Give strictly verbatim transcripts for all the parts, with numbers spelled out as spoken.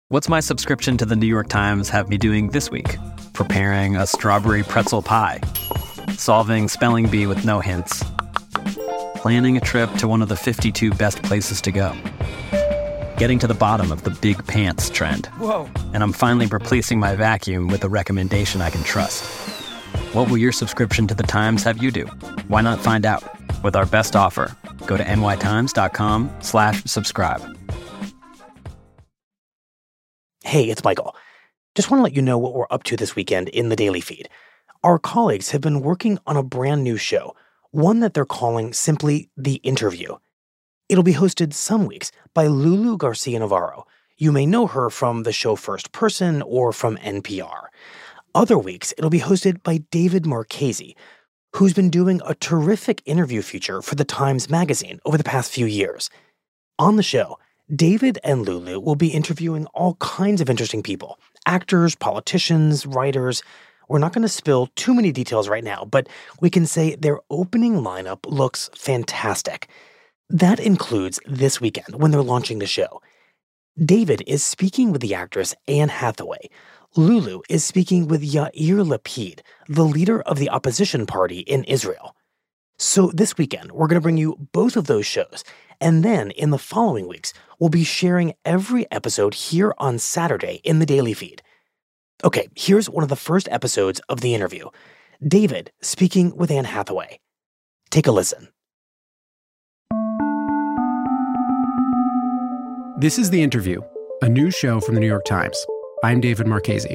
What's my subscription to the New York Times have me doing this week? Preparing a strawberry pretzel pie. Solving spelling bee with no hints. Planning a trip to one of the fifty-two best places to go. Getting to the bottom of the big pants trend. Whoa. And I'm finally replacing my vacuum with a recommendation I can trust. What will your subscription to the Times have you do? Why not find out? With our best offer, go to nytimes.com slash subscribe. Hey, it's Michael. Just want to let you know what we're up to this weekend in the Daily Feed. Our colleagues have been working on a brand new show, one that they're calling simply The Interview. It'll be hosted some weeks by Lulu Garcia-Navarro. You may know her from the show First Person or from N P R. Other weeks, it'll be hosted by David Marchese, who's been doing a terrific interview feature for the Times Magazine over the past few years. On the show, David and Lulu will be interviewing all kinds of interesting people, actors, politicians, writers. We're not going to spill too many details right now, but we can say their opening lineup looks fantastic. That includes this weekend when they're launching the show. David is speaking with the actress Anne Hathaway. Lulu is speaking with Yair Lapid, the leader of the opposition party in Israel. So this weekend, we're going to bring you both of those shows. And then in the following weeks, we'll be sharing every episode here on Saturday in the Daily Feed. Okay, here's one of the first episodes of The Interview. David speaking with Anne Hathaway. Take a listen. This is The Interview, a new show from the New York Times. I'm David Marchese.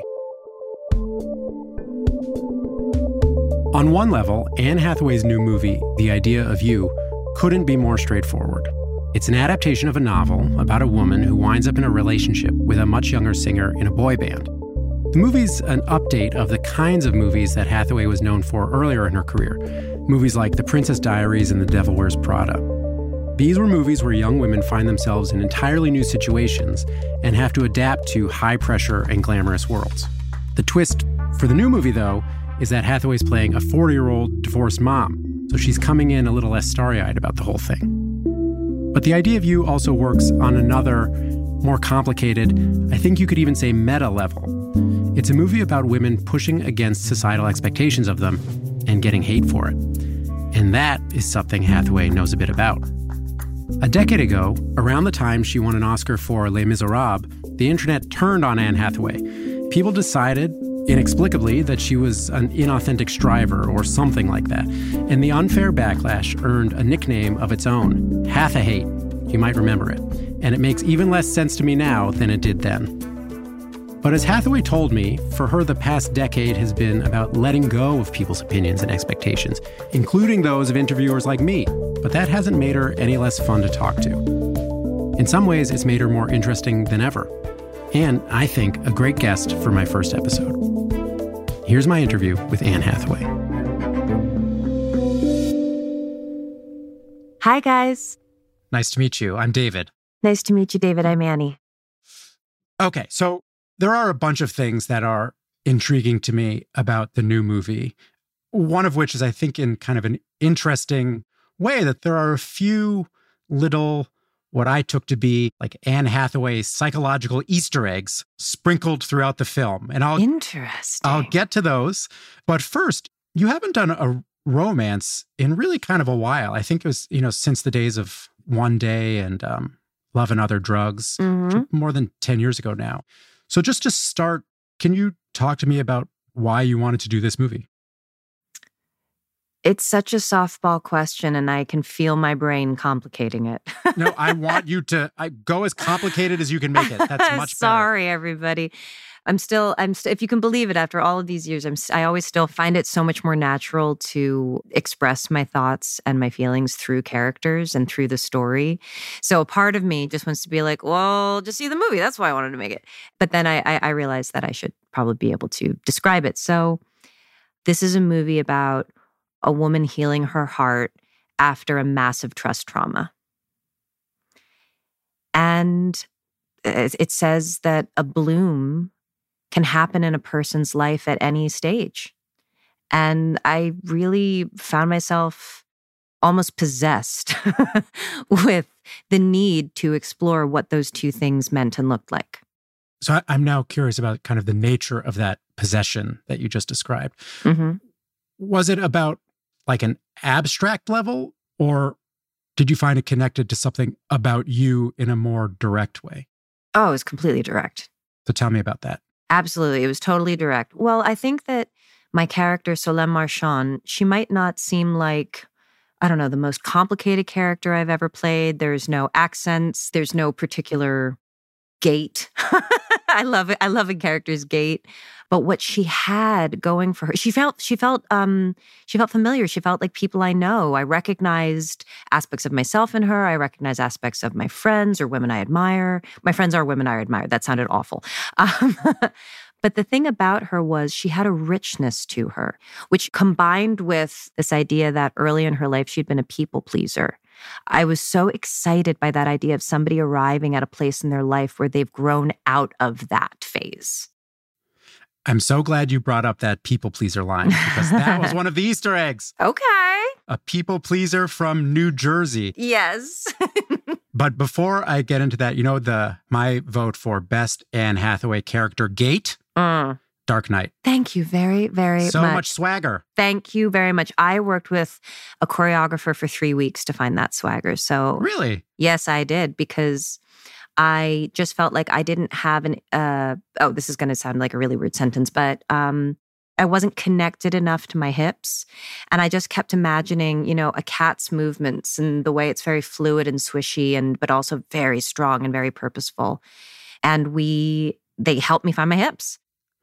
On one level, Anne Hathaway's new movie, The Idea of You, couldn't be more straightforward. It's an adaptation of a novel about a woman who winds up in a relationship with a much younger singer in a boy band. The movie's an update of the kinds of movies that Hathaway was known for earlier in her career, movies like The Princess Diaries and The Devil Wears Prada. These were movies where young women find themselves in entirely new situations and have to adapt to high-pressure and glamorous worlds. The twist for the new movie, though, is that Hathaway's playing a forty-year-old divorced mom, so she's coming in a little less starry-eyed about the whole thing. But The Idea of You also works on another, more complicated, I think you could even say meta level. It's a movie about women pushing against societal expectations of them and getting hate for it. And that is something Hathaway knows a bit about. A decade ago, around the time she won an Oscar for Les Miserables, the internet turned on Anne Hathaway. People decided, inexplicably, that she was an inauthentic striver or something like that. And the unfair backlash earned a nickname of its own, Hathahate. You might remember it. And it makes even less sense to me now than it did then. But as Hathaway told me, for her the past decade has been about letting go of people's opinions and expectations, including those of interviewers like me. But that hasn't made her any less fun to talk to. In some ways, it's made her more interesting than ever. And, I think, a great guest for my first episode. Here's my interview with Anne Hathaway. Hi, guys. Nice to meet you. I'm David. Nice to meet you, David. I'm Annie. Okay, so there are a bunch of things that are intriguing to me about the new movie. One of which is, I think, in kind of an interesting way, that there are a few little, what I took to be like Anne Hathaway psychological Easter eggs sprinkled throughout the film. And I'll Interesting. I'll get to those. But first, you haven't done a romance in really kind of a while. I think it was, you know, since the days of One Day and um, Love and Other Drugs, Mm-hmm. more than ten years ago now. So just to start, can you talk to me about why you wanted to do this movie? It's such a softball question, and I can feel my brain complicating it. No, I want you to I, go as complicated as you can make it. That's much Sorry, everybody. I'm still, I'm st- if you can believe it, after all of these years, I'm, I always still find it so much more natural to express my thoughts and my feelings through characters and through the story. So a part of me just wants to be like, well, just see the movie. That's why I wanted to make it. But then I, I, I realized that I should probably be able to describe it. So this is a movie about a woman healing her heart after a massive trust trauma. And it says that a bloom can happen in a person's life at any stage. And I really found myself almost possessed with the need to explore what those two things meant and looked like. So I, I'm now curious about kind of the nature of that possession that you just described. Mm-hmm. Was it about like an abstract level, or did you find it connected to something about you in a more direct way? Oh, it was completely direct. So tell me about that. Absolutely. It was totally direct. Well, I think that my character, Solène Marchand, she might not seem like, I don't know, the most complicated character I've ever played. There's no accents. There's no particular gait. I love it. I love a character's gait. But what she had going for her, she felt, she felt, um, she felt familiar. She felt like people I know. I recognized aspects of myself in her. I recognized aspects of my friends or women I admire. My friends are women I admire. That sounded awful. Um, but the thing about her was she had a richness to her, which combined with this idea that early in her life, she'd been a people pleaser. I was so excited by that idea of somebody arriving at a place in their life where they've grown out of that phase. I'm so glad you brought up that people pleaser line, because that was one of the Easter eggs. Okay. A people pleaser from New Jersey. Yes. But before I get into that, you know, the my vote for best Anne Hathaway character gait, Mm. Dark Knight. Thank you very, very so much. So much swagger. Thank you very much. I worked with a choreographer for three weeks to find that swagger. So really? Yes, I did, because I just felt like I didn't have an, uh, oh, this is going to sound like a really weird sentence, but um, I wasn't connected enough to my hips. And I just kept imagining, you know, a cat's movements and the way it's very fluid and swishy, and but also very strong and very purposeful. And we, they helped me find my hips.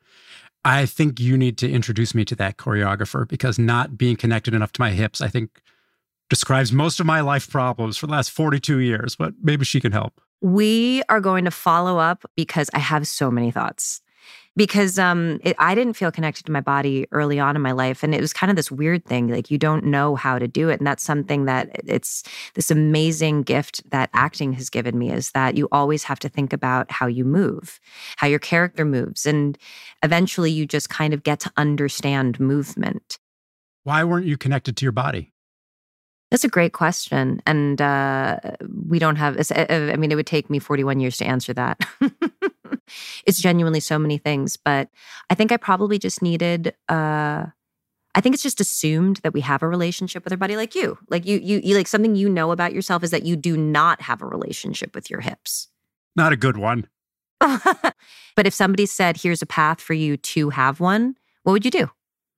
I think you need to introduce me to that choreographer, because not being connected enough to my hips, I think, describes most of my life problems for the last forty-two years, but maybe she can help. We are going to follow up, because I have so many thoughts. Because um, it, I didn't feel connected to my body early on in my life. And it was kind of this weird thing, like you don't know how to do it. And that's something that it's this amazing gift that acting has given me, is that you always have to think about how you move, how your character moves. And eventually you just kind of get to understand movement. Why weren't you connected to your body? That's a great question. And uh, we don't have, I mean, it would take me forty-one years to answer that. It's genuinely so many things. But I think I probably just needed, uh, I think it's just assumed that we have a relationship with our body, like you. Like you, you, you, like something you know about yourself is that you do not have a relationship with your hips. Not a good one. But if somebody said, here's a path for you to have one, what would you do?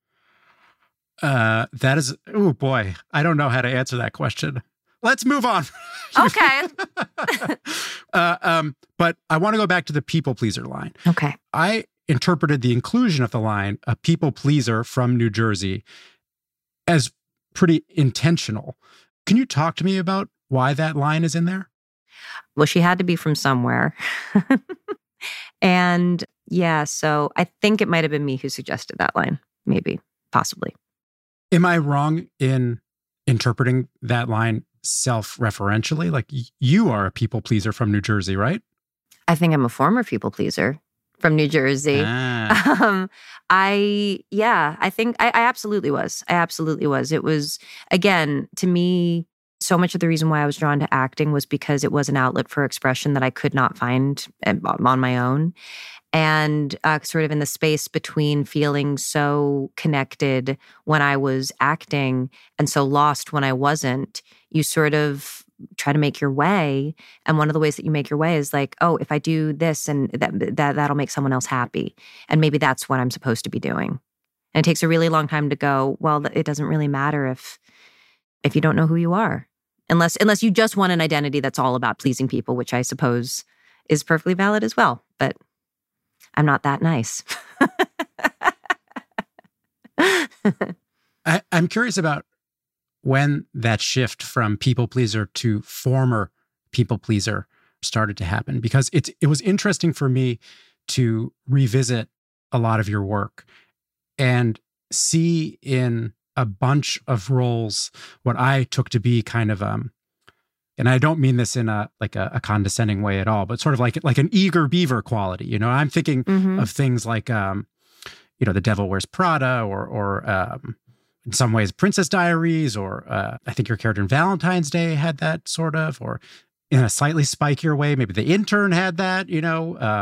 Uh, that is, oh boy, I don't know how to answer that question. Let's move on. Okay. uh, um, but I want to go back to the people pleaser line. Okay. I interpreted the inclusion of the line, a people pleaser from New Jersey, as pretty intentional. Can you talk to me about why that line is in there? Well, she had to be from somewhere. And yeah, so I think it might have been me who suggested that line. Maybe, possibly. Am I wrong in interpreting that line self-referentially? Like y- you are a people pleaser from New Jersey, right? I think I'm a former people pleaser from New Jersey. Ah. Um, I, yeah, I think I, I absolutely was. I absolutely was. It was, again, to me, so much of the reason why I was drawn to acting was because it was an outlet for expression that I could not find on my own. And uh, sort of in the space between feeling so connected when I was acting and so lost when I wasn't, you sort of try to make your way. And one of the ways that you make your way is like, oh, if I do this and that, that that'll make someone else happy. And maybe that's what I'm supposed to be doing. And it takes a really long time to go, well, it doesn't really matter if if you don't know who you are. Unless unless you just want an identity that's all about pleasing people, which I suppose is perfectly valid as well. But I'm not that nice. I, I'm curious about when that shift from people pleaser to former people pleaser started to happen, because it's it was interesting for me to revisit a lot of your work and see in a bunch of roles what I took to be kind of um and I don't mean this in a like a, a condescending way at all, but sort of like like an eager beaver quality. You know, I'm thinking Mm-hmm. of things like um, you know, The Devil Wears Prada, or or um, in some ways Princess Diaries, or uh, I think your character in Valentine's Day had that sort of, or in a slightly spikier way, maybe The Intern had that. You know, uh,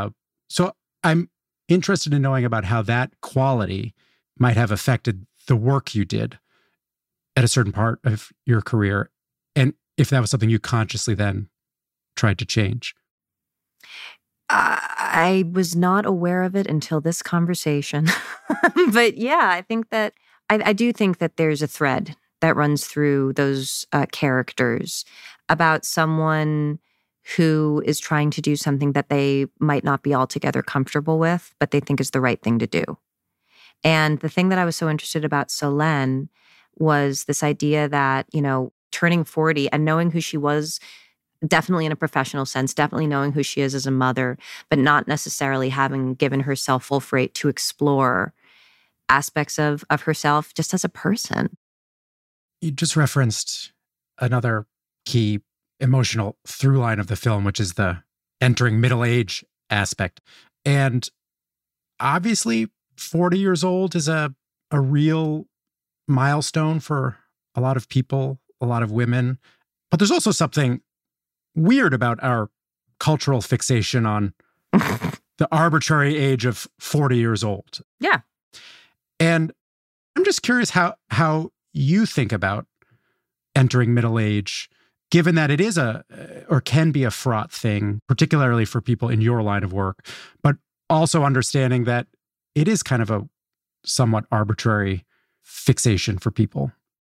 So I'm interested in knowing about how that quality might have affected the work you did at a certain part of your career, and if that was something you consciously then tried to change. Uh, I was not aware of it until this conversation. But yeah, I think that, I, I do think that there's a thread that runs through those uh, characters about someone who is trying to do something that they might not be altogether comfortable with, but they think is the right thing to do. And the thing that I was so interested about Solène was this idea that, you know, turning forty and knowing who she was, definitely in a professional sense, definitely knowing who she is as a mother, but not necessarily having given herself full freight to explore aspects of, of herself just as a person. You just referenced another key emotional through line of the film, which is the entering middle age aspect. And obviously, forty years old is a, a real milestone for a lot of people, a lot of women. But there's also something weird about our cultural fixation on the arbitrary age of forty years old. Yeah. And I'm just curious how how you think about entering middle age, given that it is a, or can be a fraught thing, particularly for people in your line of work, but also understanding that it is kind of a somewhat arbitrary fixation for people.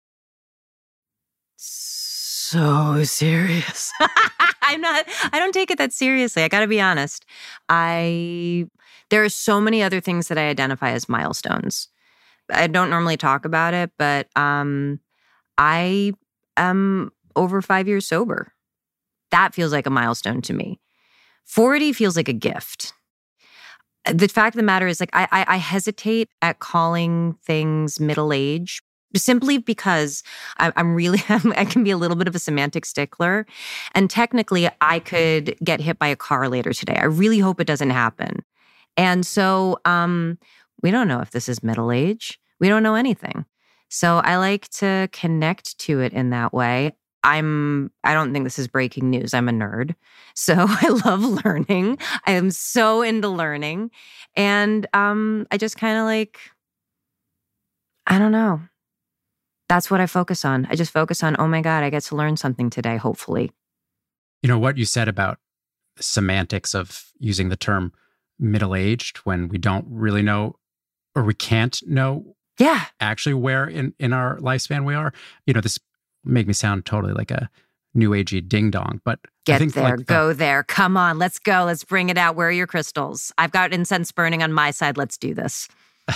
So serious. I'm not, I don't take it that seriously. I got to be honest. I, there are so many other things that I identify as milestones. I don't normally talk about it, but um, I am over five years sober. That feels like a milestone to me. forty feels like a gift. The fact of the matter is, like, I, I, I hesitate at calling things middle age simply because I, I'm really, I can be a little bit of a semantic stickler. And technically, I could get hit by a car later today. I really hope it doesn't happen. And so um, we don't know if this is middle age. We don't know anything. So I like to connect to it in that way. I'm, I don't think this is breaking news. I'm a nerd. So I love learning. I am so into learning. And um, I just kind of like, I don't know. That's what I focus on. I just focus on, oh my God, I get to learn something today, hopefully. You know, what you said about the semantics of using the term middle-aged when we don't really know, or we can't know yeah, actually where in, in our lifespan we are. You know, this make me sound totally like a new agey ding dong, but get I think there, like go the, there. Come on, let's go. Let's bring it out. Where are your crystals? I've got incense burning on my side. Let's do this.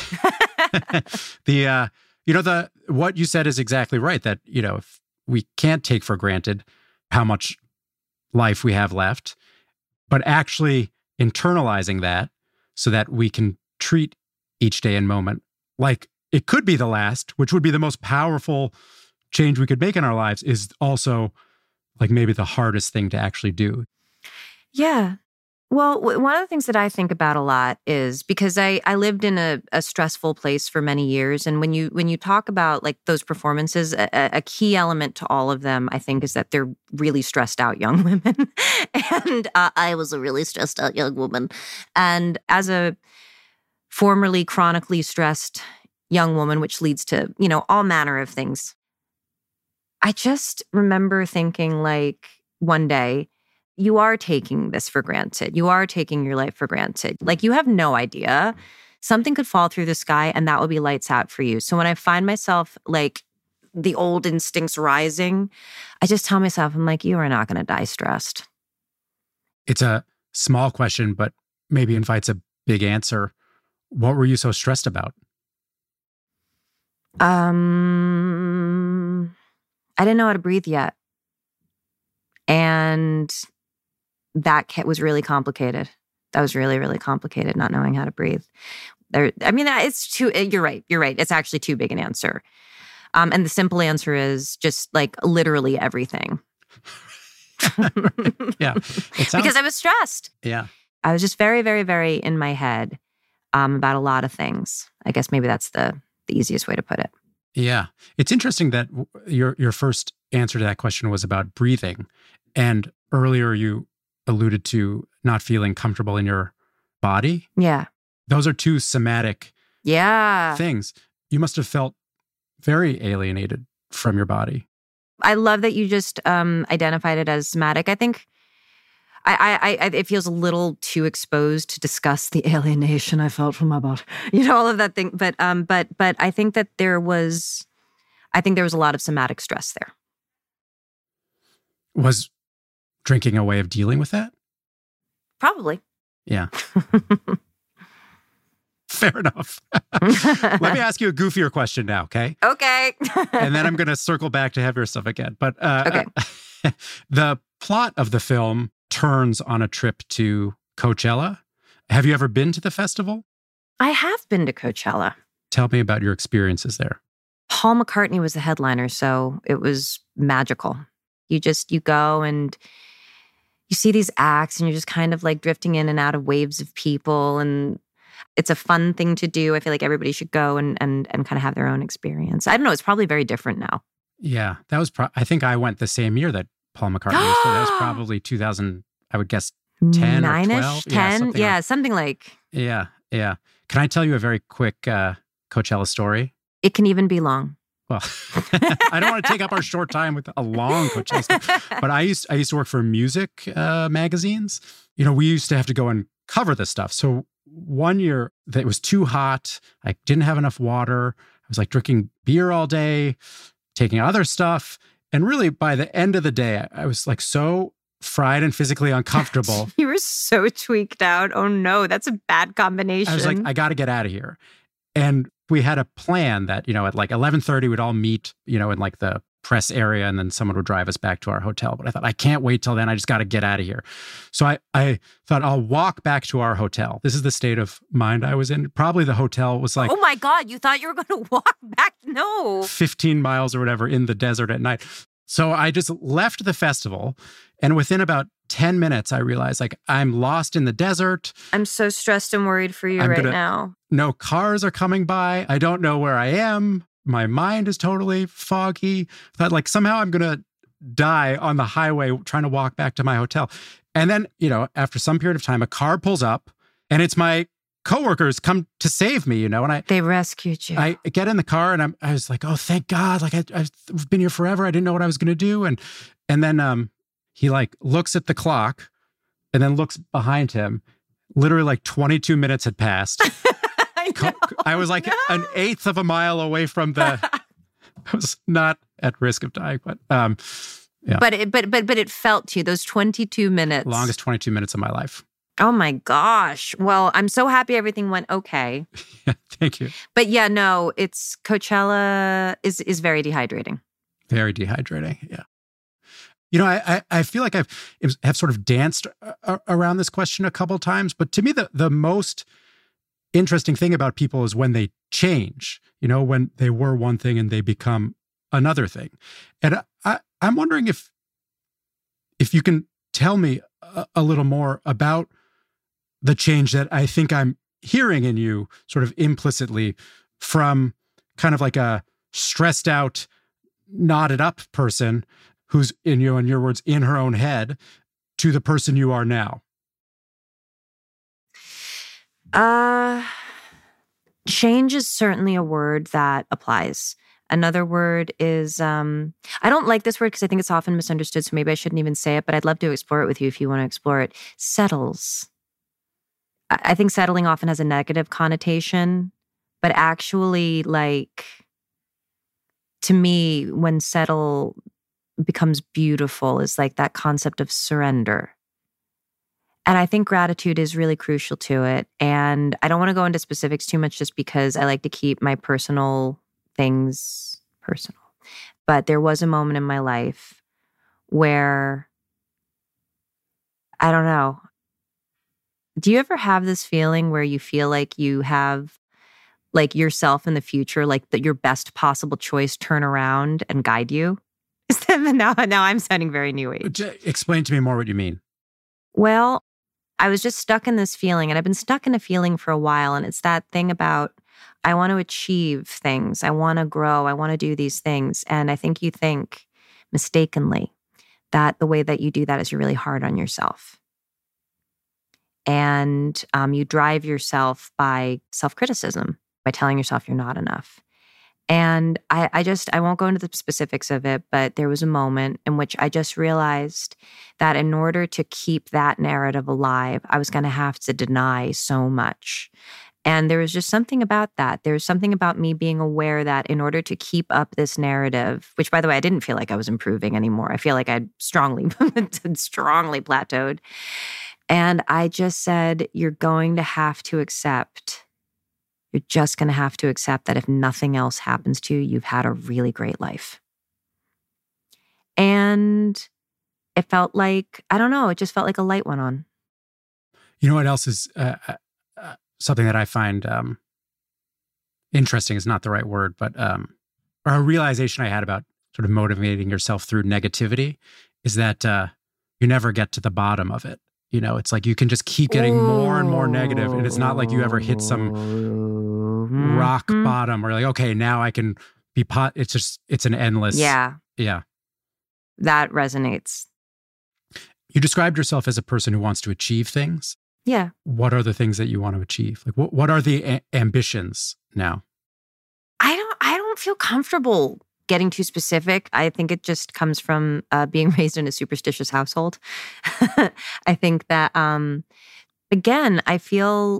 the, uh, you know, the, what you said is exactly right, that, you know, if we can't take for granted how much life we have left, but actually internalizing that so that we can treat each day and moment like it could be the last, which would be the most powerful change we could make in our lives, is also like maybe the hardest thing to actually do. Yeah. Well, w- one of the things that I think about a lot is because I, I lived in a, a stressful place for many years. And when you when you talk about like those performances, a, a key element to all of them, I think, is that they're really stressed out young women. and uh, I was a really stressed out young woman. And as a formerly chronically stressed young woman, which leads to, you know, all manner of things, I just remember thinking, like, one day, you are taking this for granted. You are taking your life for granted. Like, you have no idea. Something could fall through the sky and that will be lights out for you. So when I find myself, like, the old instincts rising, I just tell myself, I'm like, you are not going to die stressed. It's a small question, but maybe invites a big answer. What were you so stressed about? Um, I didn't know how to breathe yet. And that was really complicated. That was really, really complicated, not knowing how to breathe. There, I mean, it's too, you're right. You're right. It's actually too big an answer. Um, and the simple answer is just like literally everything. Yeah. It sounds, because I was stressed. Yeah. I was just very, very, very in my head um, about a lot of things. I guess maybe that's the, the easiest way to put it. Yeah. It's interesting that your your first answer to that question was about breathing. And earlier you alluded to not feeling comfortable in your body. Yeah. Those are two somatic Yeah. things. You must have felt very alienated from your body. I love that you just um, identified it as somatic. I think I, I, I, it feels a little too exposed to discuss the alienation I felt from my body. You know, all of that thing. But, um, but, but I think that there was, I think there was a lot of somatic stress there. Was drinking a way of dealing with that? Probably. Yeah. Fair enough. Let me ask you a goofier question now, okay? Okay. And then I'm going to circle back to heavier stuff again. But uh, okay. uh, the plot of the film turns on a trip to Coachella. Have you ever been to the festival? I have been to Coachella. Tell me about your experiences there. Paul McCartney was the headliner, so it was magical. You just, you go and you see these acts and you're just kind of like drifting in and out of waves of people, and it's a fun thing to do. I feel like everybody should go and and and kind of have their own experience. I don't know, it's probably very different now. Yeah, that was, pro- I think I went the same year that Paul McCartney, so that was probably two thousand, I would guess ten Nine-ish, or twelve. ten? Yeah, something, yeah, like, something like. Yeah, yeah. Can I tell you a very quick uh, Coachella story? It can even be long. Well, I don't want to take up our short time with a long Coachella story, but I used I used to work for music uh, magazines. You know, we used to have to go and cover this stuff. So one year that it was too hot, I didn't have enough water. I was like drinking beer all day, taking other stuff. And really by the end of the day, I, I was like so fried and physically uncomfortable. You were so tweaked out. Oh no, that's a bad combination. I was like, I got to get out of here. And we had a plan that, you know, at like eleven thirty, we'd all meet, you know, in like the press area, and then someone would drive us back to our hotel. But I thought, I can't wait till then. I just got to get out of here. So I, I thought I'll walk back to our hotel. This is the state of mind I was in. Probably the hotel was like, oh my God, you thought you were going to walk back? No. fifteen miles or whatever in the desert at night. So I just left the festival. And within about ten minutes, I realized like I'm lost in the desert. I'm so stressed and worried for you I'm right gonna, now. No cars are coming by. I don't know where I am. My mind is totally foggy. I thought like somehow I'm going to die on the highway trying to walk back to my hotel. And then, you know, after some period of time, a car pulls up and it's my coworkers come to save me, you know, and I, they rescued you. I get in the car and I'm, I was like, oh, thank God. Like I, I've been here forever. I didn't know what I was going to do. And, and then um, he like looks at the clock and then looks behind him. Literally like twenty-two minutes had passed. I, know, I was like no. an eighth of a mile away from the, I was not at risk of dying, but um, yeah. But it, but but but it felt to you, those twenty-two minutes. Longest twenty-two minutes of my life. Oh my gosh. Well, I'm so happy everything went okay. Yeah, thank you. But yeah, no, it's Coachella is is very dehydrating. Very dehydrating, yeah. You know, I, I I feel like I've have sort of danced a- around this question a couple of times, but to me, the the most interesting thing about people is when they change, you know, when they were one thing and they become another thing. And I, I'm wondering if if you can tell me a, a little more about the change that I think I'm hearing in you sort of implicitly from kind of like a stressed out, knotted up person who's, in you, in your words, in her own head, to the person you are now. Uh, change is certainly a word that applies. Another word is, um, I don't like this word because I think it's often misunderstood, so maybe I shouldn't even say it, but I'd love to explore it with you if you want to explore it. Settles. I, I think settling often has a negative connotation, but actually, like, to me, when settle becomes beautiful is like that concept of surrender. And I think gratitude is really crucial to it. And I don't want to go into specifics too much just because I like to keep my personal things personal. But there was a moment in my life where, I don't know, do you ever have this feeling where you feel like you have like yourself in the future, like that your best possible choice turn around and guide you? now, now I'm sounding very new age. Explain to me more what you mean. Well, I was just stuck in this feeling, and I've been stuck in a feeling for a while. And it's that thing about, I want to achieve things. I want to grow. I want to do these things. And I think you think mistakenly that the way that you do that is you're really hard on yourself. And um, you drive yourself by self-criticism, by telling yourself you're not enough. And I, I just, I won't go into the specifics of it, but there was a moment in which I just realized that in order to keep that narrative alive, I was going to have to deny so much. And there was just something about that. There was something about me being aware that in order to keep up this narrative, which by the way, I didn't feel like I was improving anymore. I feel like I'd strongly, strongly plateaued. And I just said, you're going to have to accept You're just going to have to accept that if nothing else happens to you, you've had a really great life. And it felt like, I don't know, it just felt like a light went on. You know what else is uh, uh, something that I find um, interesting is not the right word, but um, or a realization I had about sort of motivating yourself through negativity is that uh, you never get to the bottom of it. You know, it's like you can just keep getting Ooh. more and more negative, and it's not like you ever hit some mm-hmm. rock bottom or like, okay, now I can be pot. It's just, it's an endless. Yeah. Yeah. That resonates. You described yourself as a person who wants to achieve things. Yeah. What are the things that you want to achieve? Like, what, what are the a- ambitions now? I don't, I don't feel comfortable getting too specific. I think it just comes from uh, being raised in a superstitious household. I think that, um, again, I feel,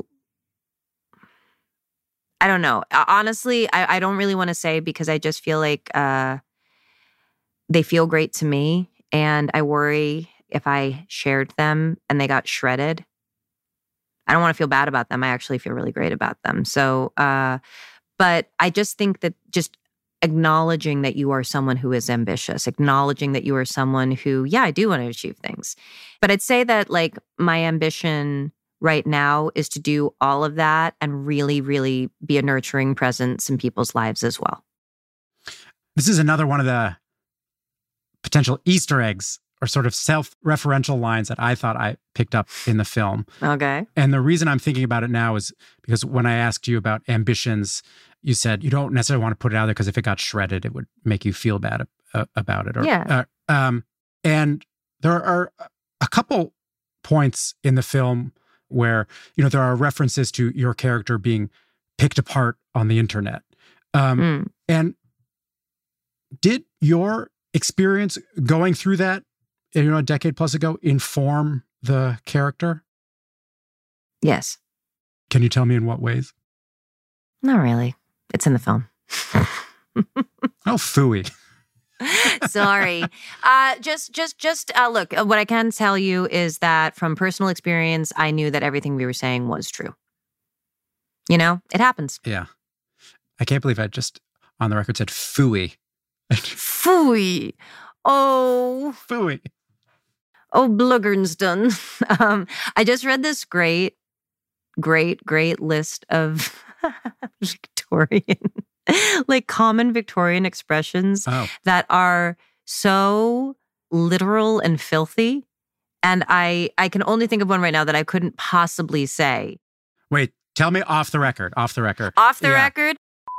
I don't know. Honestly, I, I don't really want to say because I just feel like uh, they feel great to me. And I worry if I shared them and they got shredded. I don't want to feel bad about them. I actually feel really great about them. So, uh, but I just think that just acknowledging that you are someone who is ambitious, acknowledging that you are someone who, yeah, I do want to achieve things. But I'd say that like my ambition right now is to do all of that and really, really be a nurturing presence in people's lives as well. This is another one of the potential Easter eggs or sort of self-referential lines that I thought I picked up in the film. Okay. And the reason I'm thinking about it now is because when I asked you about ambitions, you said you don't necessarily want to put it out there because if it got shredded, it would make you feel bad uh, about it. Or, yeah. Uh, um, and there are a couple points in the film where, you know, there are references to your character being picked apart on the internet. Um, mm. And did your experience going through that, you know, a decade plus ago inform the character? Yes. Can you tell me in what ways? Not really. It's in the film. Oh, phooey. Sorry. Uh, just, just, just uh, look, what I can tell you is that from personal experience, I knew that everything we were saying was true. You know, it happens. Yeah. I can't believe I just on the record said phooey. Phooey. Oh. Phooey. Oh, Bluggernston. um, I just read this great, great, great list of Victorian, like common Victorian expressions oh. that are so literal and filthy. And I, I can only think of one right now that I couldn't possibly say. Wait, tell me off the record, off the record. Off the yeah. record?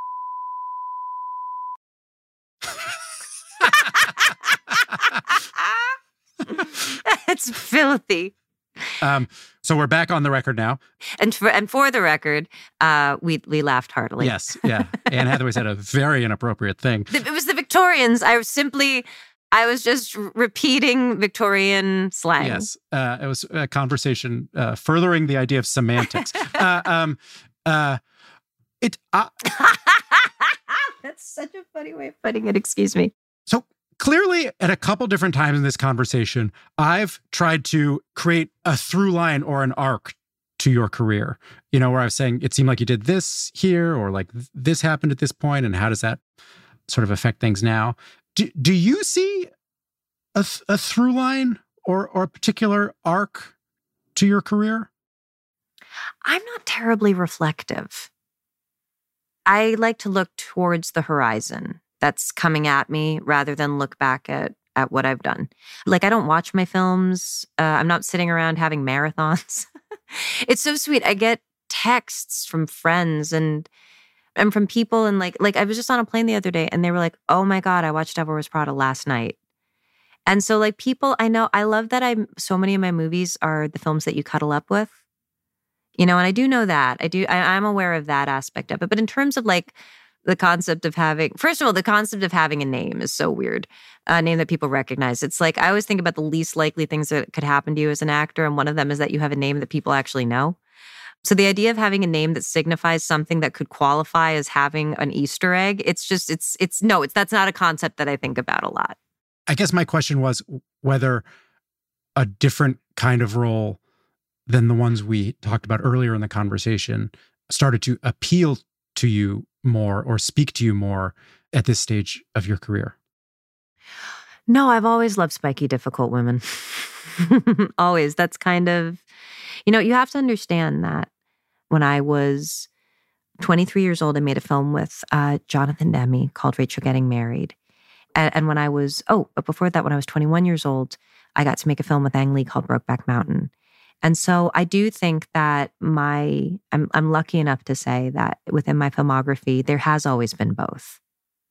It's filthy. Um, so we're back on the record now. And for, and for the record, uh, we we laughed heartily. Yes, yeah. Anne Hathaway said a very inappropriate thing. It was the Victorians. I was simply, I was just repeating Victorian slang. Yes, uh, it was a conversation uh, furthering the idea of semantics. uh, um, uh, it. Uh, That's such a funny way of putting it. Excuse me. So clearly, at a couple different times in this conversation, I've tried to create a through line or an arc to your career, you know, where I was saying it seemed like you did this here, or like this happened at this point, and how does that sort of affect things now? Do, do you see a, a through line or, or a particular arc to your career? I'm not terribly reflective. I like to look towards the horizon that's coming at me rather than look back at, at what I've done. Like, I don't watch my films. Uh, I'm not sitting around having marathons. It's so sweet. I get texts from friends and and from people, and like, like I was just on a plane the other day and they were like, oh my God, I watched Devil Wears Prada last night. And so like people, I know, I love that I'm, so many of my movies are the films that you cuddle up with. You know, and I do know that. I do, I, I'm aware of that aspect of it. But in terms of like the concept of having, first of all, the concept of having a name is so weird. A name that people recognize. It's like, I always think about the least likely things that could happen to you as an actor. And one of them is that you have a name that people actually know. So the idea of having a name that signifies something that could qualify as having an Easter egg, it's just, it's, it's, no, it's, that's not a concept that I think about a lot. I guess my question was whether a different kind of role than the ones we talked about earlier in the conversation started to appeal to you more or speak to you more at this stage of your career. No, I've always loved spiky, difficult women. Always. That's kind of, you know, you have to understand that when I was twenty-three years old, I made a film with uh, Jonathan Demme called Rachel Getting Married. And, and when I was, oh, but before that, when I was twenty-one years old, I got to make a film with Ang Lee called Brokeback Mountain. And so I do think that my, I'm, I'm lucky enough to say that within my filmography, there has always been both.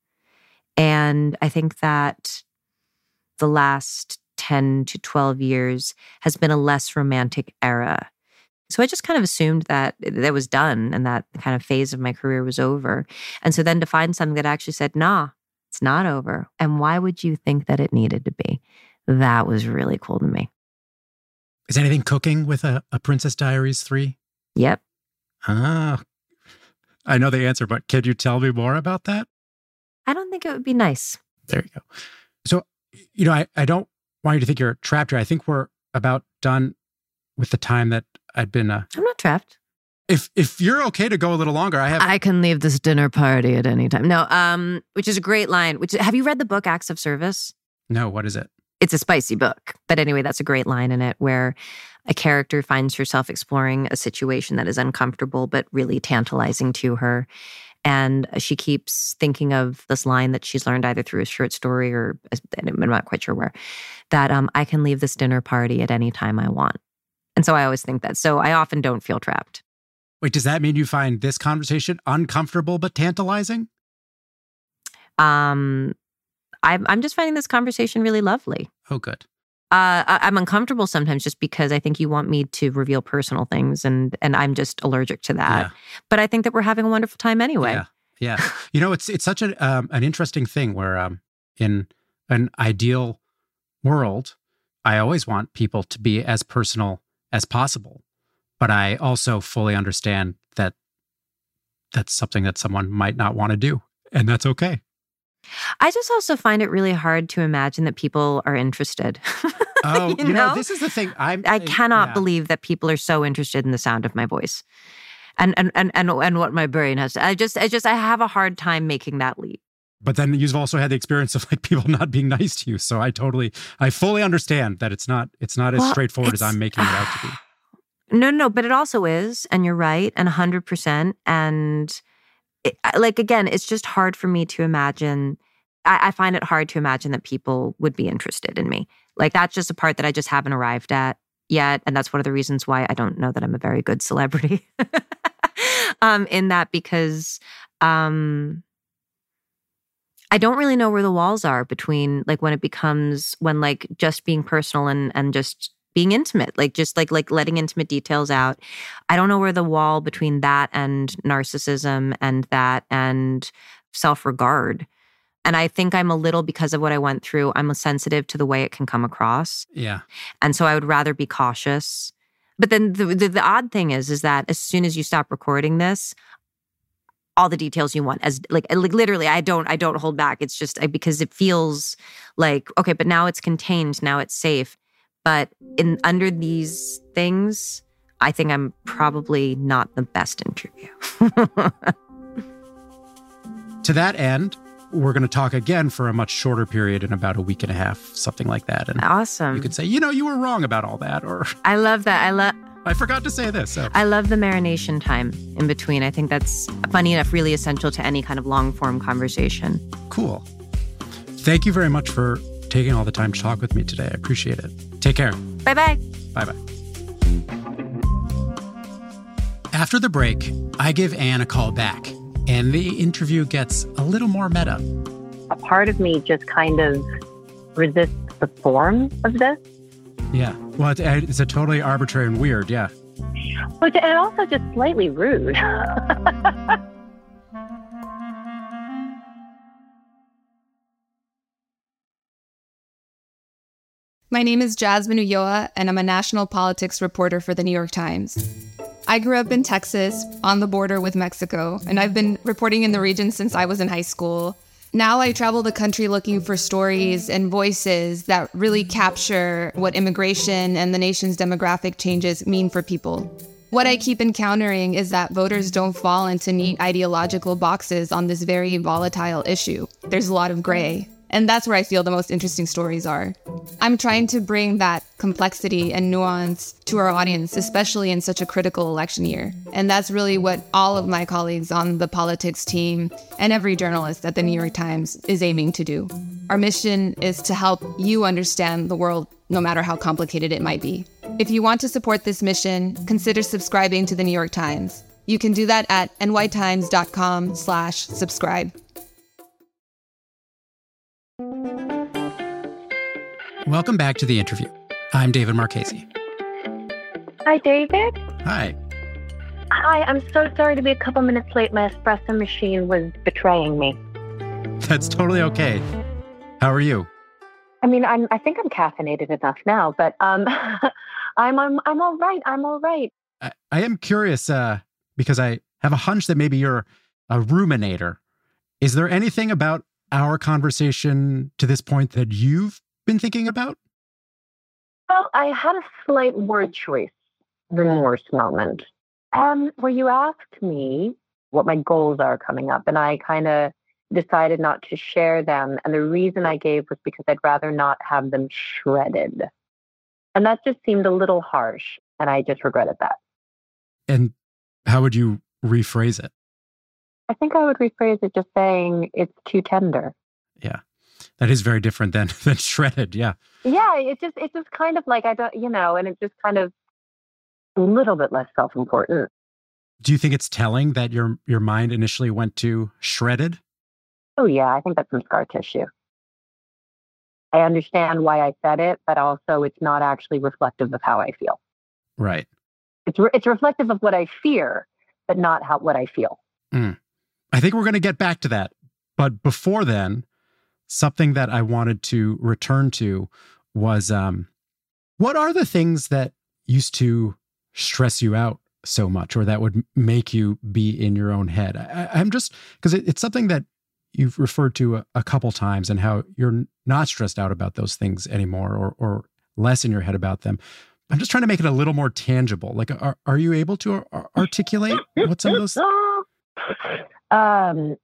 And I think that the last ten to twelve years has been a less romantic era. So I just kind of assumed that that was done and that kind of phase of my career was over. And so then to find something that actually said, nah, it's not over. And why would you think that it needed to be? That was really cool to me. Is anything cooking with a, a Princess Diaries three? Yep. Ah, I know the answer, but could you tell me more about that? I don't think it would be nice. There you go. So, you know, I, I don't want you to think you're trapped here. I think we're about done with the time that I'd been... Uh, I'm not trapped. If if you're okay to go a little longer, I have... I can leave this dinner party at any time. No, um, which is a great line. Which have you read the book Acts of Service? No, what is it? It's a spicy book. But anyway, that's a great line in it where a character finds herself exploring a situation that is uncomfortable but really tantalizing to her. And she keeps thinking of this line that she's learned either through a short story or I'm not quite sure where, that um, I can leave this dinner party at any time I want. And so I always think that. So I often don't feel trapped. Wait, does that mean you find this conversation uncomfortable but tantalizing? Um, I'm, I'm just finding this conversation really lovely. Oh, good. Uh, I, I'm uncomfortable sometimes just because I think you want me to reveal personal things and and I'm just allergic to that. Yeah. But I think that we're having a wonderful time anyway. Yeah, yeah. You know, it's it's such a, um, an interesting thing where um, in an ideal world, I always want people to be as personal as possible. But I also fully understand that that's something that someone might not want to do. And that's okay. I just also find it really hard to imagine that people are interested. Oh, you, you know? know, this is the thing. I'm, I cannot yeah. believe that people are so interested in the sound of my voice and and and and, and what my brain has. I just, I just, I have a hard time making that leap. But then you've also had the experience of like people not being nice to you. So I totally, I fully understand that it's not, it's not as well, straightforward as I'm making it out to be. No, no, but it also is, and you're right, and one hundred percent. And it, like, again, it's just hard for me to imagine. I, I find it hard to imagine that people would be interested in me. Like, that's just a part that I just haven't arrived at yet. And that's one of the reasons why I don't know that I'm a very good celebrity um, in that, because um, I don't really know where the walls are between, like, when it becomes, when, like, just being personal and and just being intimate, like just like like letting intimate details out. I don't know where the wall between that and narcissism and that and self-regard. And I think I'm a little, because of what I went through, I'm sensitive to the way it can come across. Yeah. And so I would rather be cautious. But then the, the, the odd thing is, is that as soon as you stop recording this, all the details you want, as like, like literally, I don't, I don't hold back. It's just I, because it feels like, okay, but now it's contained, now it's safe. But in under these things, I think I'm probably not the best interview. To that end, we're going to talk again for a much shorter period in about a week and a half, something like that. And awesome. You could say, you know, you were wrong about all that, or I love that. I love. I forgot to say this. So. I love the marination time in between. I think that's, funny enough, really essential to any kind of long form conversation. Cool. Thank you very much for taking all the time to talk with me today. I appreciate it. Take care. Bye-bye. Bye-bye. After the break, I give Anne a call back, and the interview gets a little more meta. A part of me just kind of resists the form of this. Yeah. Well, it's a totally arbitrary and weird, yeah. Which, and also just slightly rude. My name is Jasmine Ulloa, and I'm a national politics reporter for The New York Times. I grew up in Texas, on the border with Mexico, and I've been reporting in the region since I was in high school. Now I travel the country looking for stories and voices that really capture what immigration and the nation's demographic changes mean for people. What I keep encountering is that voters don't fall into neat ideological boxes on this very volatile issue. There's a lot of gray. And that's where I feel the most interesting stories are. I'm trying to bring that complexity and nuance to our audience, especially in such a critical election year. And that's really what all of my colleagues on the politics team and every journalist at the New York Times is aiming to do. Our mission is to help you understand the world, no matter how complicated it might be. If you want to support this mission, consider subscribing to the New York Times. You can do that at nytimes.com slash subscribe. Welcome back to The Interview. I'm David Marchese. Hi, David. Hi. Hi, I'm so sorry to be a couple minutes late. My espresso machine was betraying me. That's totally okay. How are you? I mean, I'm, I think I'm caffeinated enough now, but um, I'm, I'm I'm all right. I'm all right. I, I am curious uh, because I have a hunch that maybe you're a ruminator. Is there anything about our conversation to this point that you've been thinking about? Well, I had a slight word choice remorse moment. Um, where you asked me what my goals are coming up, and I kind of decided not to share them. And the reason I gave was because I'd rather not have them shredded. And that just seemed a little harsh, and I just regretted that. And how would you rephrase it? I think I would rephrase it just saying it's too tender. Yeah. That is very different than than shredded, yeah. Yeah, it just it's just kind of like I don't, you know, and it's just kind of a little bit less self-important. Do you think it's telling that your your mind initially went to shredded? Oh yeah, I think that's some scar tissue. I understand why I said it, but also it's not actually reflective of how I feel. Right. It's re- it's reflective of what I fear, but not how what I feel. Mm. I think we're going to get back to that, but before then, something that I wanted to return to was, um, what are the things that used to stress you out so much or that would make you be in your own head? I, I'm just, because it, it's something that you've referred to a, a couple times and how you're not stressed out about those things anymore or, or less in your head about them. I'm just trying to make it a little more tangible. Like, are, are you able to ar- articulate what some of those? Um,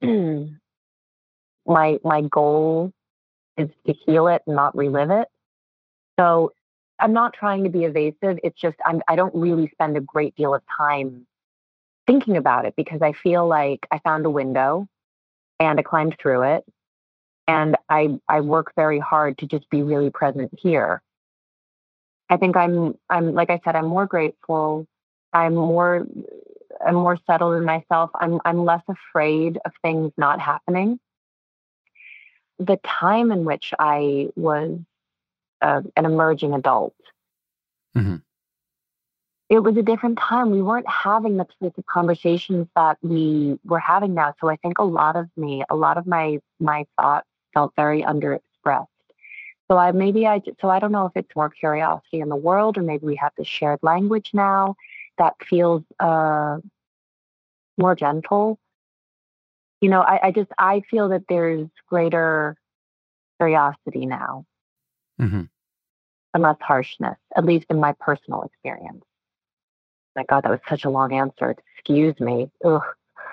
my my goal is to heal it and not relive it. So I'm not trying to be evasive. It's just I'm I don't really spend a great deal of time thinking about it because I feel like I found a window and I climbed through it. And I I work very hard to just be really present here. I think I'm I'm like I said, I'm more grateful. I'm more I'm more settled in myself. I'm I'm less afraid of things not happening. The time in which I was uh, an emerging adult, mm-hmm. it was a different time. We weren't having the types of conversations that we were having now. So I think a lot of me, a lot of my my thoughts felt very underexpressed. So I maybe I so I don't know if it's more curiosity in the world, or maybe we have this shared language now that feels uh, more gentle. You know, I, I just, I feel that there's greater curiosity now mm-hmm. and less harshness, at least in my personal experience. My God, that was such a long answer. Excuse me. Ugh.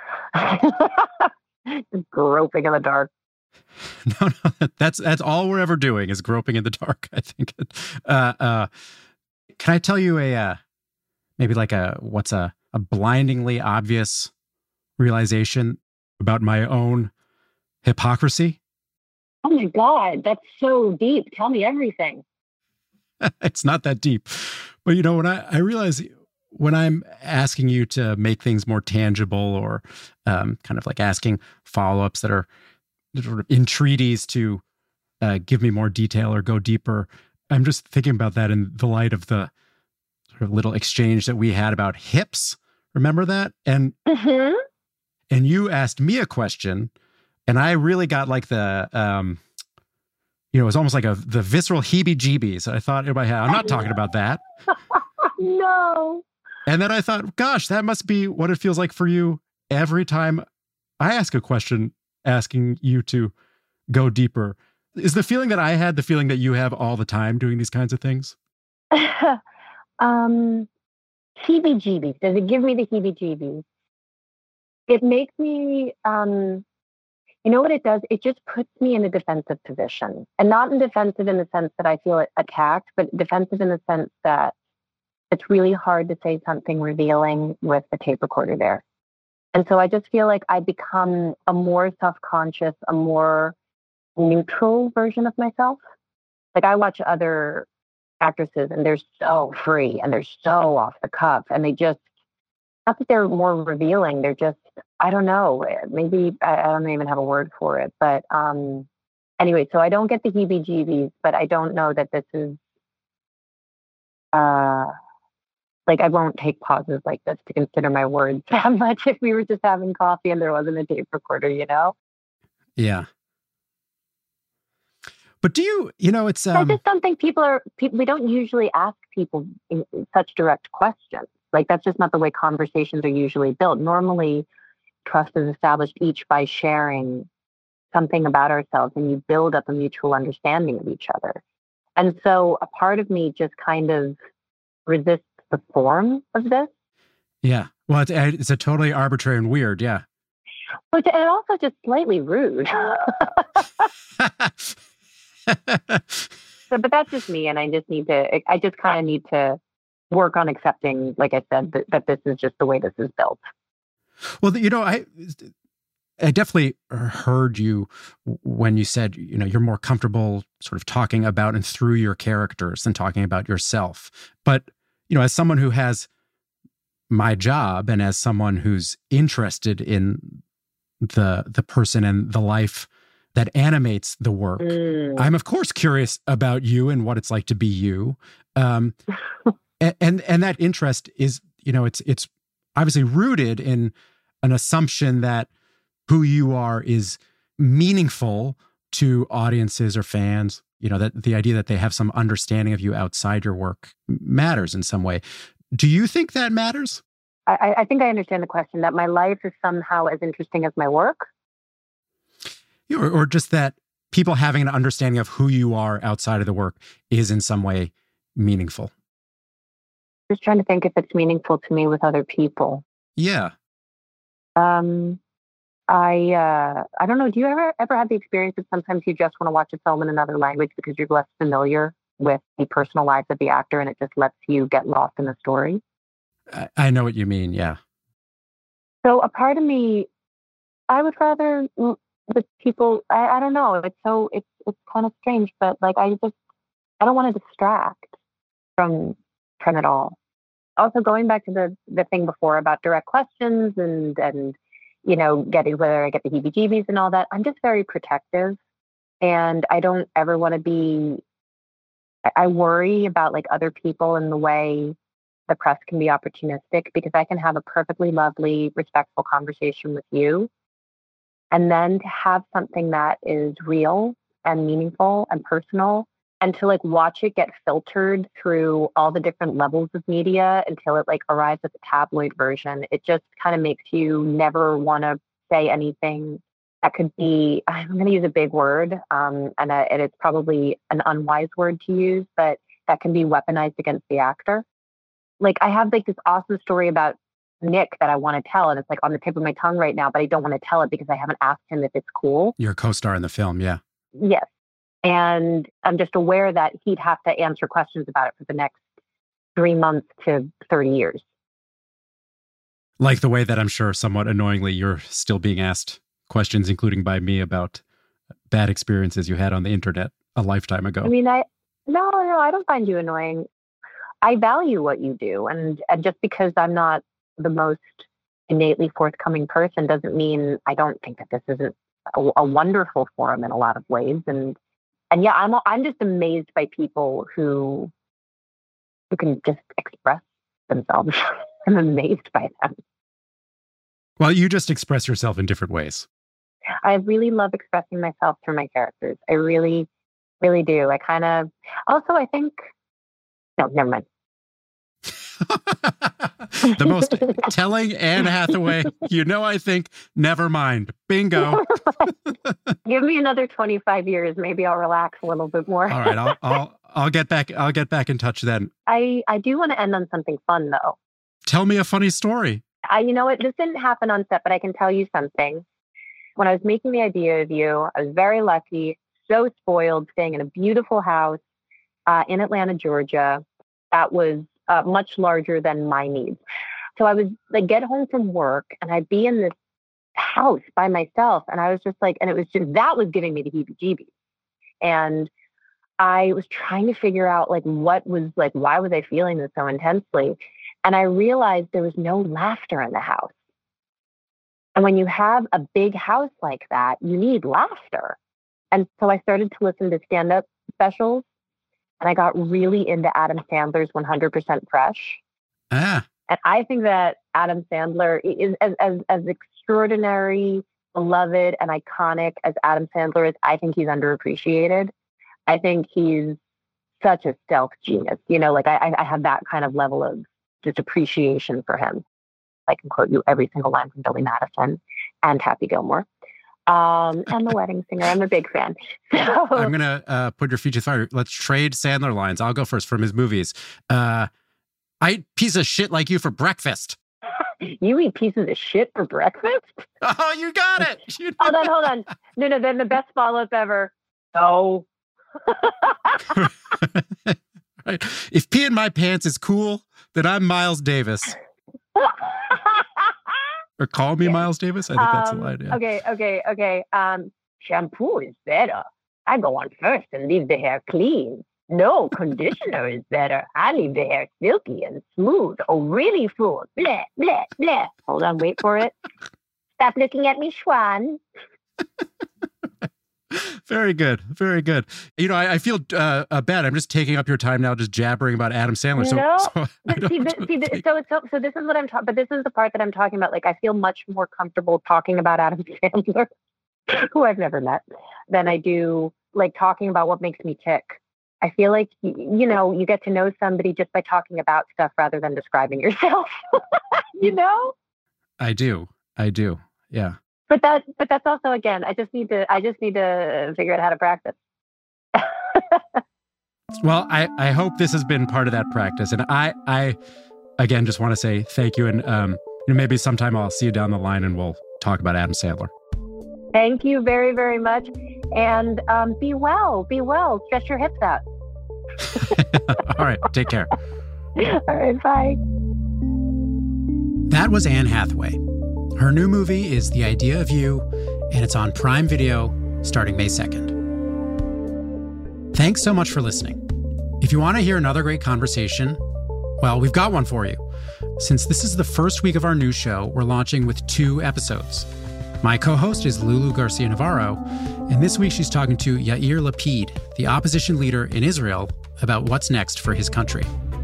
Just groping in the dark. No, no, that's, that's all we're ever doing is groping in the dark, I think. Uh, uh, can I tell you a, uh, maybe like a, what's a, a blindingly obvious realization about my own hypocrisy? Oh my God, that's so deep. Tell me everything. It's not that deep. But you know, when I, I realize when I'm asking you to make things more tangible or um, kind of like asking follow-ups that are sort of entreaties to uh, give me more detail or go deeper, I'm just thinking about that in the light of the little exchange that we had about hips. Remember that? And Mm-hmm. and you asked me a question, and I really got like the, um, you know, it was almost like a the visceral heebie-jeebies. I thought in my head, I'm not talking about that. No. And then I thought, gosh, that must be what it feels like for you every time I ask a question, asking you to go deeper. Is the feeling that I had the feeling that you have all the time doing these kinds of things? um, heebie-jeebies. Does it give me the heebie-jeebies? It makes me, um, you know what it does? It just puts me in a defensive position. And not in defensive in the sense that I feel attacked, but defensive in the sense that it's really hard to say something revealing with the tape recorder there. And so I just feel like I become a more self-conscious, a more neutral version of myself. Like I watch other actresses and they're so free and they're so off the cuff and they just, not that they're more revealing, they're just, I don't know, maybe, I, I don't even have a word for it. But um, anyway, so I don't get the heebie-jeebies, but I don't know that this is, uh, like I won't take pauses like this to consider my words that much if we were just having coffee and there wasn't a tape recorder, you know? Yeah. But do you, you know, it's... Um... I just don't think people are, people, we don't usually ask people in, in such direct questions. Like that's just not the way conversations are usually built. Normally, trust is established each by sharing something about ourselves and you build up a mutual understanding of each other. And so a part of me just kind of resists the form of this. Yeah. Well, it's, it's a totally arbitrary and weird. Yeah. But and also just slightly rude. so, but that's just me. And I just need to, I just kind of need to work on accepting, like I said, that, that this is just the way this is built. Well, you know, I, I definitely heard you when you said, you know, you're more comfortable sort of talking about and through your characters than talking about yourself. But, you know, as someone who has my job and as someone who's interested in the the person and the life that animates the work, mm. I'm of course curious about you and what it's like to be you. Um, and, and and that interest is, you know, it's it's obviously rooted in an assumption that who you are is meaningful to audiences or fans. You know, that the idea that they have some understanding of you outside your work matters in some way. Do you think that matters? I, I think I understand the question, that my life is somehow as interesting as my work. Or, or just that people having an understanding of who you are outside of the work is in some way meaningful. Just trying to think if it's meaningful to me with other people. Yeah. Um, I uh, I don't know. Do you ever ever have the experience that sometimes you just want to watch a film in another language because you're less familiar with the personal lives of the actor and it just lets you get lost in the story? I, I know what you mean. Yeah. So a part of me, I would rather the people. I, I don't know. It's so it's it's kind of strange, but like I just I don't want to distract from from it all. Also, going back to the the thing before about direct questions and and you know getting whether I get the heebie-jeebies and all that, I'm just very protective, and I don't ever want to be. I worry about like other people and the way the press can be opportunistic, because I can have a perfectly lovely, respectful conversation with you, and then to have something that is real and meaningful and personal, and to like watch it get filtered through all the different levels of media until it like arrives at the tabloid version. It just kind of makes you never want to say anything that could be, I'm going to use a big word, um, and, uh, and it's probably an unwise word to use, but that can be weaponized against the actor. Like I have like this awesome story about Nick that I want to tell, and it's like on the tip of my tongue right now, but I don't want to tell it because I haven't asked him if it's cool. Your co-star in the film, yeah. Yes. And I'm just aware that he'd have to answer questions about it for the next three months to thirty years. Like the way that I'm sure somewhat annoyingly you're still being asked questions, including by me, about bad experiences you had on the internet a lifetime ago. I mean, I no, no, I don't find you annoying. I value what you do. And, and just because I'm not the most innately forthcoming person doesn't mean I don't think that this isn't a, a wonderful forum in a lot of ways. And and yeah, I'm I'm just amazed by people who who can just express themselves. I'm amazed by them. Well, you just express yourself in different ways. I really love expressing myself through my characters. I really, really do. I kind of, also, I think, no, never mind. The most telling Anne Hathaway, you know, I think, never mind. Bingo. Give me another twenty-five years. Maybe I'll relax a little bit more. All right. I'll, I'll, I'll get back. I'll get back in touch then. I, I do want to end on something fun, though. Tell me a funny story. I, you know what? This didn't happen on set, but I can tell you something. When I was making The Idea of You, I was very lucky, so spoiled, staying in a beautiful house uh, in Atlanta, Georgia, that was uh, much larger than my needs. So I was like, get home from work and I'd be in this house by myself. And I was just like, and it was just, that was giving me the heebie-jeebies. And I was trying to figure out like, what was like, why was I feeling this so intensely? And I realized there was no laughter in the house. And when you have a big house like that, you need laughter. And so I started to listen to stand-up specials, and I got really into Adam Sandler's one hundred percent Fresh. Ah. And I think that Adam Sandler is as, as, as extraordinary, beloved, and iconic as Adam Sandler is. I think he's underappreciated. I think he's such a stealth genius. You know, like I, I have that kind of level of just appreciation for him. I can quote you every single line from Billy Madison and Happy Gilmore. Um, and The Wedding Singer. I'm a big fan. So, I'm going to uh, put your feet to the fire. Let's trade Sandler lines. I'll go first from his movies. Uh, I eat piece of shit like you for breakfast. You eat pieces of shit for breakfast? Oh, you got it. You hold on, hold on. No, no, then the best follow-up ever. No. Right. If pee in my pants is cool, then I'm Miles Davis. Or call me Miles Davis. I think that's um, the line. Yeah. Okay, okay, okay. Um, shampoo is better. I go on first and leave the hair clean. No, conditioner is better. I leave the hair silky and smooth. Oh, really full. Bleh, bleh, bleh. Hold on, wait for it. Stop looking at me, Schwan. Very good. Very good. You know, I, I feel uh, uh, bad. I'm just taking up your time now, just jabbering about Adam Sandler. So, no, so, see, the, see the, so, so, so this is what I'm talking. But this is the part that I'm talking about. Like, I feel much more comfortable talking about Adam Sandler, who I've never met, than I do like talking about what makes me tick. I feel like you know you get to know somebody just by talking about stuff rather than describing yourself. You know. I do. I do. Yeah. But that, but that's also, again, I just need to, I just need to figure out how to practice. Well, I, I hope this has been part of that practice. And I, I, again, just want to say thank you. And um, you know, maybe sometime I'll see you down the line and we'll talk about Adam Sandler. Thank you very, very much. And um, be well, be well. Stretch your hips out. All right. Take care. All right. Bye. That was Anne Hathaway. Her new movie is The Idea of You, and it's on Prime Video starting May second. Thanks so much for listening. If you want to hear another great conversation, well, we've got one for you. Since this is the first week of our new show, we're launching with two episodes. My co-host is Lulu Garcia-Navarro, and this week she's talking to Yair Lapid, the opposition leader in Israel, about what's next for his country.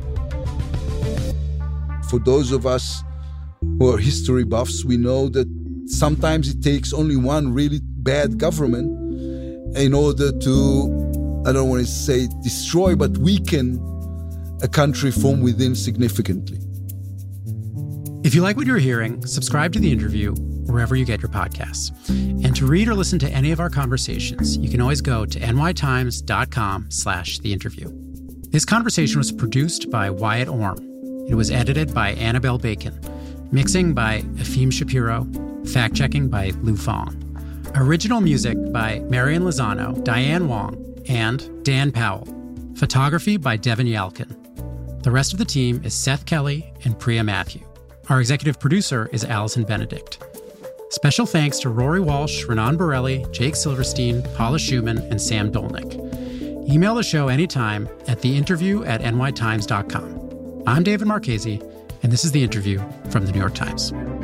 For those of us who are history buffs, we know that sometimes it takes only one really bad government in order to, I don't want to say destroy, but weaken a country from within significantly. If you like what you're hearing, subscribe to The Interview wherever you get your podcasts. And to read or listen to any of our conversations, you can always go to nytimes.com slash the interview. This conversation was produced by Wyatt Orm. It was edited by Annabelle Bacon. Mixing by Efim Shapiro. Fact-checking by Lou Fong. Original music by Marian Lozano, Diane Wong, and Dan Powell. Photography by Devin Yalkin. The rest of the team is Seth Kelly and Priya Matthew. Our executive producer is Allison Benedict. Special thanks to Rory Walsh, Renan Borelli, Jake Silverstein, Paula Schumann, and Sam Dolnick. Email the show anytime at theinterview at nytimes dot com. I'm David Marchese, and this is The Interview from The New York Times.